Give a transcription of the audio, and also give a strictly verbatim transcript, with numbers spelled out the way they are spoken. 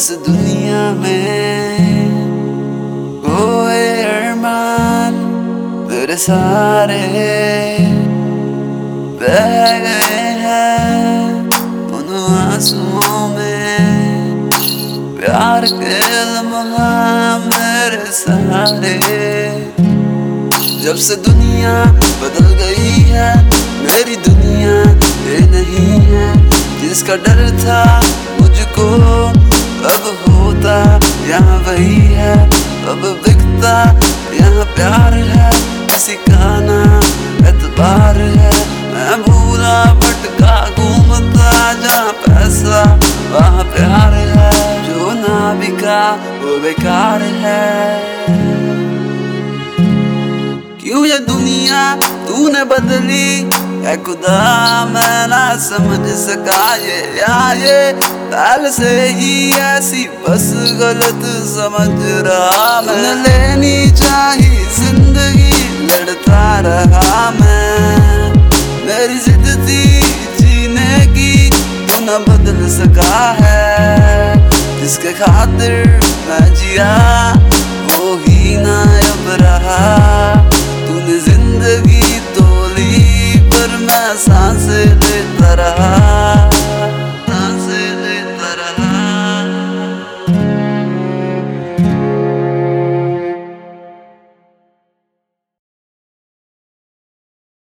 इस दुनिया में कोई अरमान तेरे सारे बह गए हैं उन आंसुओं में। प्यार के लम्हा मेरे सहारे, जब से दुनिया बदल गई है मेरी दुनिया ये नहीं है। जिसका डर था मुझको अब होता यहाँ वही है। अब बिकता यहाँ प्यार है, किसी का ना एतबार है। मैं भूला भटका घूमता जहाँ पैसा वहाँ प्यार है। जो ना बिका वो बेकार है। क्यों ये दुनिया तूने बदली ऐ खुदा, मैं ना समझ सका ये या ये पहले से ही ऐसी बस गलत समझ रहा मैं। लेनी चाहिए जिंदगी लड़ता रहा मैं। मेरी जिद थी जीने की तू न बदल सका है। जिसके खातिर मैं जिया वो ही ना अब रहा। तूने जिंदगी तो ली पर मैं सांसें लेता रहा।